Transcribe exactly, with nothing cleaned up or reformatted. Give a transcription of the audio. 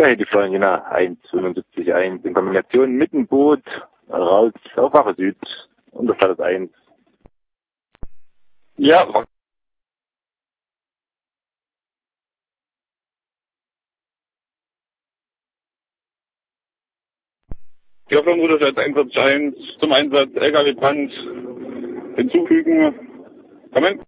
Ja, hier die Florina eins fünfundsiebzig eins in Kombination mit dem Boot raus auf Wache Süd und das Status eins. Ja, die Hoffnungsroute eins einundvierzig eins zum Einsatz, L K W Brand hinzufügen. Moment.